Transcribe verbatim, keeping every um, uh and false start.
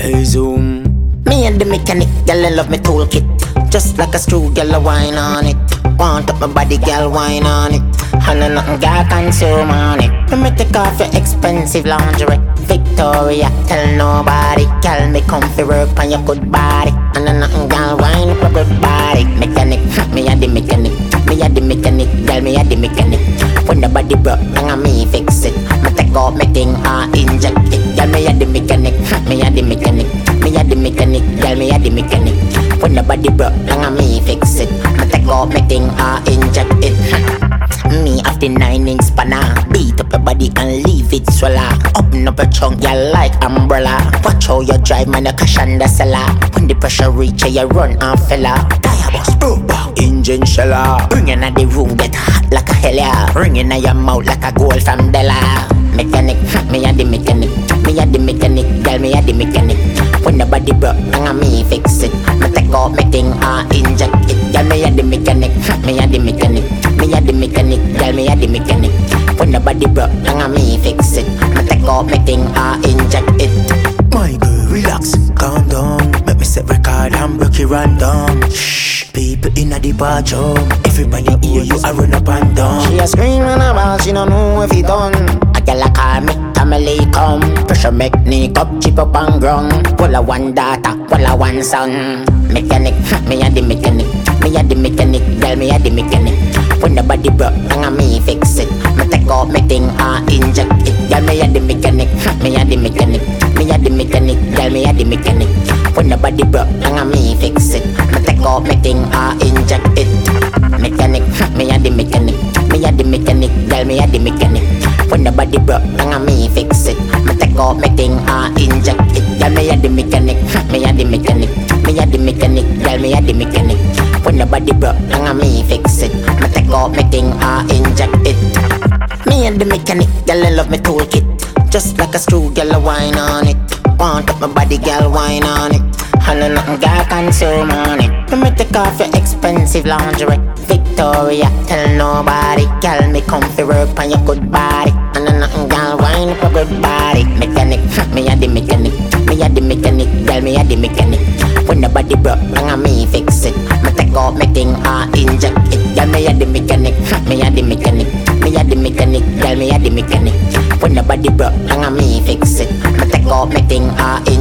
Hey Zoom. Me and the mechanic, girl, I love me toolkit. Just like a screw, girl, I wine on it. Want up my body, girl, wine on it. And I nothing girl consume on it. Let me take off your expensive lingerie. Victoria, tell nobody. Girl, me comfy work on your good body. And I nothing girl, wine up your good body. Mechanic, me and the mechanic. Me and the mechanic, girl, me and the mechanic. When the body broke, then I me fix it. Me take off my thing, I inject it. Girl, me and the mechanic, me and the mechanic. Me and the mechanic, girl, me and the mechanic. When the body broke, then I me fix it. Me take off my thing, I inject it. Me have the nine inch spanner. Beat up your body and leave it swallow. Open up your trunk, you like umbrella. Watch how you drive, man, you cash on the cellar. When the pressure reach, you run and fella. Tire bus, boom, boom. Engine sheller. Bring in the room, get hot like a hell yeah. Ring in your mouth like a gold from Della. Mechanic, me and the mechanic. Me and the mechanic, girl, me and the mechanic. When the body broke, then I me fix it. Me take off my thing, I inject it. Girl, me and the mechanic, me and the mechanic. Me and the mechanic, girl, me and the mechanic. When the body broke, then I me fix it. Me take off my thing, I inject it. My girl, relax, calm down. Make me set record and break it random. Shh, people in a departure. Everybody hear you, I run up and down. She a scream and a ball, she don't know if it done. A girl a call me, family come. Pressure make me up, chip up and ground. Pull a one daughter, pull a one son. Mechanic, me and the mechanic. Me and the mechanic, girl, me and the mechanic. When the body broke, then I me fix it. Me take off my thing, I inject it. Girl, me and the mechanic, me and the mechanic. Me and the mechanic, girl, me and the mechanic. When the body broke, then I me fix it. Me take off my thing, I inject it. Mechanic, me and the mechanic. Me and the mechanic, girl, me and the mechanic. When the body broke, then I me fix it. Me take off my thing, I inject it. Girl, me and the mechanic, me and the mechanic. Me and the mechanic, girl, me and the mechanic. When the body broke, then I me fix it. Me take off my thing, I inject it. Me and the mechanic, girl, I love me toolkit. Just like a screw, girl, I wine on it. Want up my body, girl, wine on it. And I nothing girl consume on it. Let me take off your expensive lingerie. Victoria, tell nobody. Girl, me comfy work on your good body. And I nothing girl, wine up your good body. Mechanic, me and the mechanic. Me and the mechanic, girl, me and the mechanic. When the body broke, then I me fix it. Me take off my thing, I inject it. Girl, me and the mechanic, me and the mechanic. Me and the mechanic, girl, me and the mechanic. When the body broke, then I me fix it. Me take off my thing, I